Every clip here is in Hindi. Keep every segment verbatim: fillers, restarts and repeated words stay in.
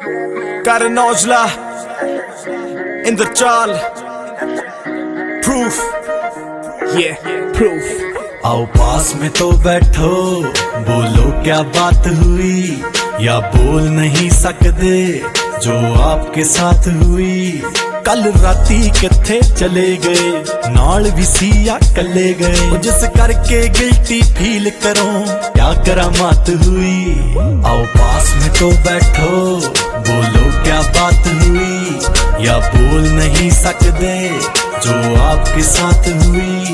Karan Aujla in the चाल proof yeah proof। आओ पास में तो बैठो, बोलो क्या बात हुई, या बोल नहीं सकते जो आपके साथ हुई। कल राती किथे चले गए, नाल भी सिया कले गए, जिस करके गिल्टी फील करो क्या करामात हुई। आओ पास में तो बैठो, बोलो क्या बात हुई, या बोल नहीं सकते जो आपके साथ हुई।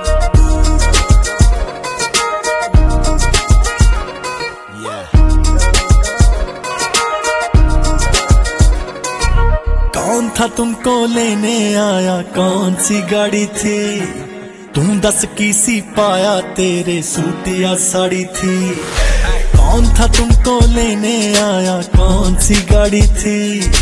कौन था तुमको लेने आया, कौन सी गाड़ी थी, तुम दस की सी पाया, तेरे सूट या साड़ी थी। कौन था तुमको लेने आया, कौन सी गाड़ी थी,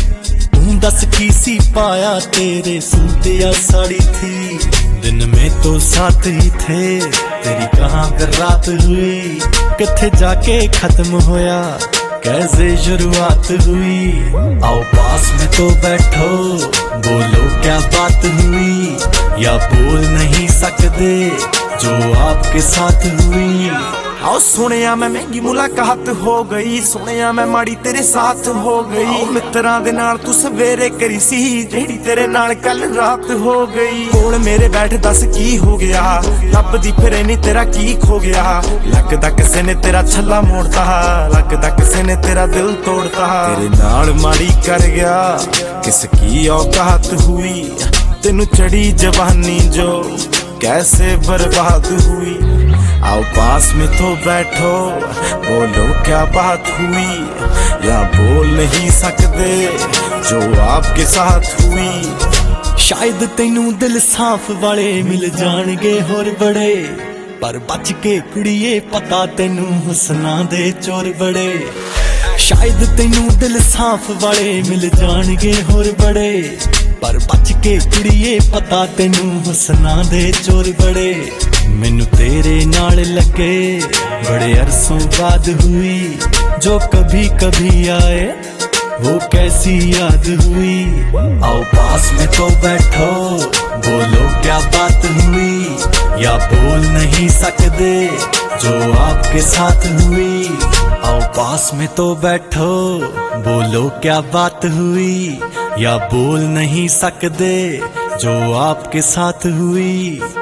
तुम दस की सी पाया, तेरे सूट या साड़ी थी। दिन में तो साथ ही थे, तेरी कहाँ कर रात हुई, किथे जाके खत्म होया, कैसे शुरुआत हुई। आओ पास में तो बैठो, बोलो क्या बात हुई, या बोल नहीं सकते जो आपके साथ हुई। आओ सुनिया मैं महंगी मुलाकात हो गई, सुनिया मैं माड़ी तेरे साथ हो गई। मित्रा दे नाल तू सवेरे करी सी, जेड़ी तेरे नाल कल रात हो गई। कोल मेरे बैठ दस की हो गया, लभदी फिरे नी तेरा की खो गया। लगदा किसे ने तेरा छल्ला मोड़ता, लगदा किसे ने तेरा दिल तोड़ता। तेरे नाल माड़ी कर गया, किसकी औकात हुई, तेनू चढ़ी जवानी जो कैसे बर्बाद हुई। आओ पास में तो बैठो, बोलो क्या बात हुई, या बोल नहीं सकते जो आपके साथ हुई। शायद तेनू दिल साफ वाले मिल जाणगे होर बड़े, पर बच के कुड़िए पता तेनू हुस्ना दे चोर बड़े। शायद तेनू दिल साफ वाले मिल जाणगे होर बड़े, पर बच के कुड़िए पता तेनू हुस्ना दे चोर बड़े। मैनू तेरे नाल लगे बड़े अरसों बाद हुई, जो कभी कभी आए वो कैसी याद हुई। आओ पास में तो बैठो, बोलो क्या बात हुई, या बोल नहीं सकते जो आपके साथ हुई। आओ पास में तो बैठो, बोलो क्या बात हुई, या बोल नहीं सकते जो आपके साथ हुई।